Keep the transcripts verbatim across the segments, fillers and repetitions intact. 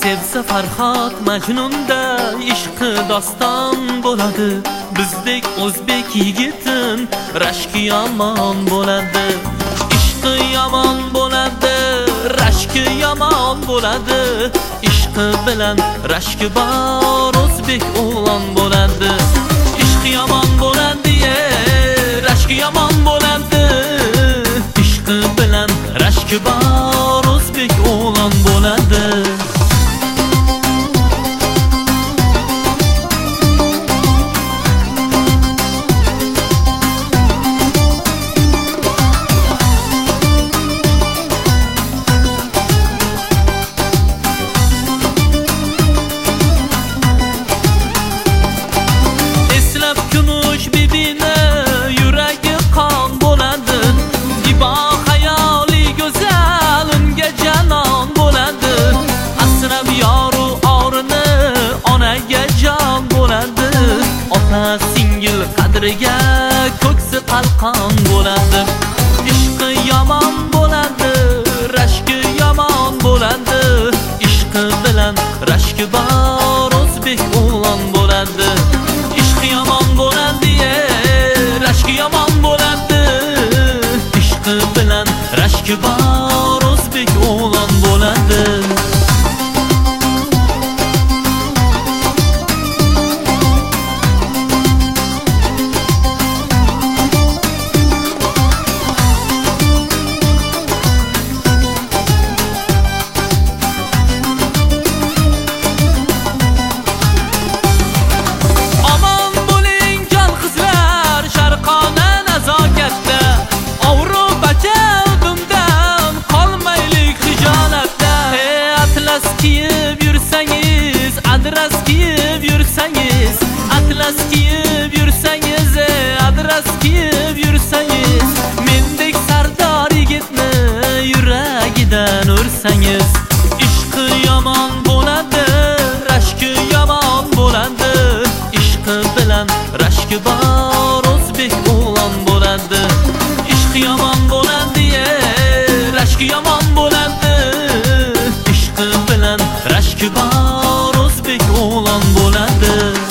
Sevsa Farhod Majnunda ishqi doston bo'ladi. Bizdek o'zbek yigitin rashki yomon bo'ladi. Ishqi yomon bo'ladi, rashki yomon bo'ladi. Ishqi bilan rashki bor o'zbek o'g'lon bo'ladi. Ishqi yomon bo'ladi, rashki yomon bo'ladi. Ishqi bilan rashki bor o'zbek o'g'lon bo'ladi. Ota singil qadriga ko'ksi qalqon bo'ladi. Ishqi yomon bo'ladi, rashki yomon bo'ladi. Ishqi bilan rashki bor o'zbek o'g'lon bo'ladi. Ishqi yomon bo'ladi, rashki yomon bo'ladi. Ishqi bilan rashki bor o'zbek o'g'lon bo'ladi. Kiyib yursangiz, adras kiyib yursangiz, atlas kiyib yursangiz, adras kiyib yursangiz, mendek sardor yigitni yuragidan ursangiz. Ishqi yomon bo'ladi, rashki yomon bo'ladi. Ishqi bilan rashki bor o'zbek o'g'lon bo'ladi. Ishqi yomon bo'ladi, rashki yomon bo'ladi. Ishqi bilan rashki bor o'zbek o'g'lon bo'ladi.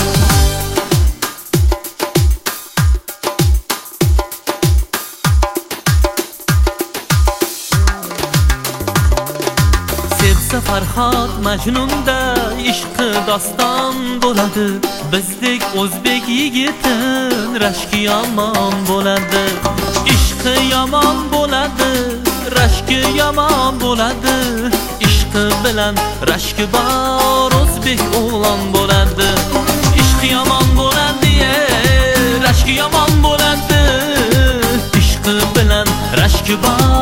Sevsa Farhod Majnunda ishqi doston bo'ladi. Bizdek o'zbek yigitin rashki yomon bo'ladi. Ishqi yomon bo'ladi, rashki yomon bo'ladi. Ishqi bilan rashki bor o'zbek o'g'lon bo'ladi. Ishqi yomon bo'ladi, rashki yomon bo'ladi. Ishqi bilan rashki bor